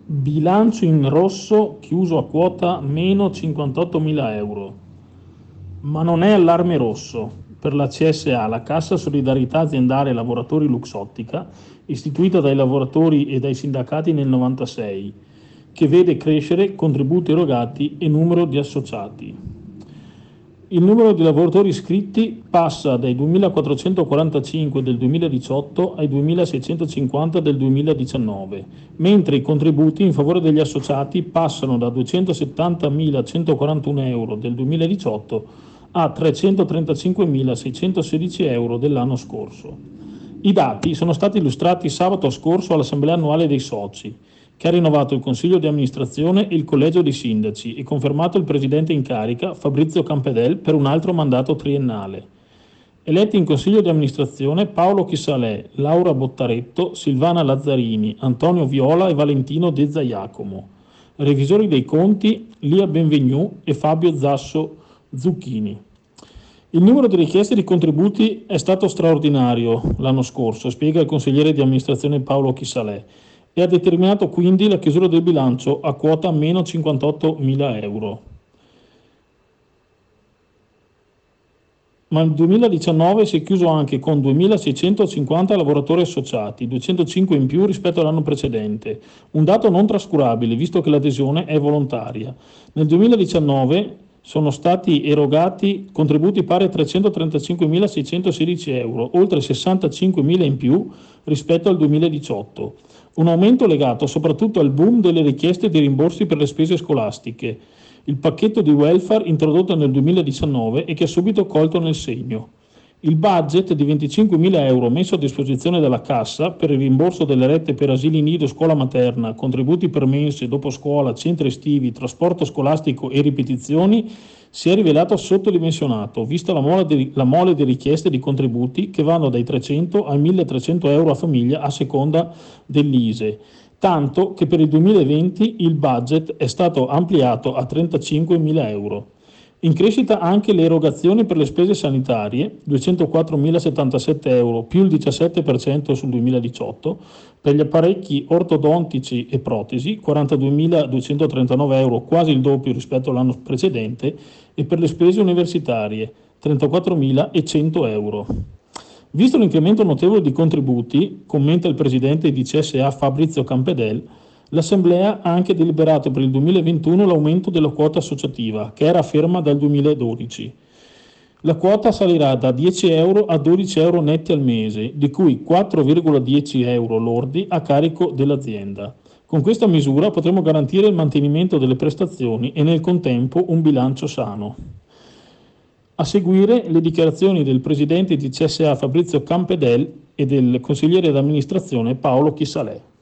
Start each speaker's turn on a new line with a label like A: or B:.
A: Bilancio in rosso chiuso a quota meno 58.000 euro. Ma non è allarme rosso. Per la CSA, la Cassa Solidarietà Aziendale Lavoratori Luxottica, istituita dai lavoratori e dai sindacati nel 96, che vede crescere contributi erogati e numero di associati. Il numero di lavoratori iscritti passa dai 2.445 del 2018 ai 2.650 del 2019, mentre i contributi in favore degli associati passano da 270.141 euro del 2018 a 335.616 euro dell'anno scorso. I dati sono stati illustrati sabato scorso all'Assemblea annuale dei soci, che ha rinnovato il Consiglio di amministrazione e il Collegio dei Sindaci e confermato il Presidente in carica, Fabrizio Campedel, per un altro mandato triennale. Eletti in Consiglio di amministrazione Paolo Chisalè, Laura Bottaretto, Silvana Lazzarini, Antonio Viola e Valentino De Zaiacomo. Revisori dei conti Lia Benvenu e Fabio Zasso Zucchini. Il numero di richieste di contributi è stato straordinario l'anno scorso, spiega il consigliere di amministrazione Paolo Chisalè, e ha determinato quindi la chiusura del bilancio a quota meno 58.000 euro. Ma il 2019 si è chiuso anche con 2.650 lavoratori associati, 205 in più rispetto all'anno precedente, un dato non trascurabile visto che l'adesione è volontaria. Nel 2019 sono stati erogati contributi pari a 335.616 euro, oltre 65.000 in più rispetto al 2018. Un aumento legato soprattutto al boom delle richieste di rimborsi per le spese scolastiche, il pacchetto di welfare introdotto nel 2019 e che ha subito colto nel segno. Il budget di 25.000 euro messo a disposizione dalla Cassa per il rimborso delle rette per asili nido, scuola materna, contributi per mense, dopo scuola, centri estivi, trasporto scolastico e ripetizioni si è rivelato sottodimensionato, vista la mole di richieste di contributi che vanno dai 300 ai 1.300 euro a famiglia a seconda dell'ISEE, tanto che per il 2020 il budget è stato ampliato a 35.000 euro. In crescita anche le erogazioni per le spese sanitarie, 204.077 euro più il 17% sul 2018, per gli apparecchi ortodontici e protesi, 42.239 euro, quasi il doppio rispetto all'anno precedente, e per le spese universitarie, 34.100 euro. Visto l'incremento notevole di contributi, commenta il presidente di CSA Fabrizio Campedel, l'Assemblea ha anche deliberato per il 2021 l'aumento della quota associativa, che era ferma dal 2012. La quota salirà da 10 euro a 12 euro netti al mese, di cui 4,10 euro lordi a carico dell'azienda. Con questa misura potremo garantire il mantenimento delle prestazioni e nel contempo un bilancio sano. A seguire le dichiarazioni del presidente di CSA Fabrizio Campedel e del consigliere d'amministrazione Paolo Chisalè.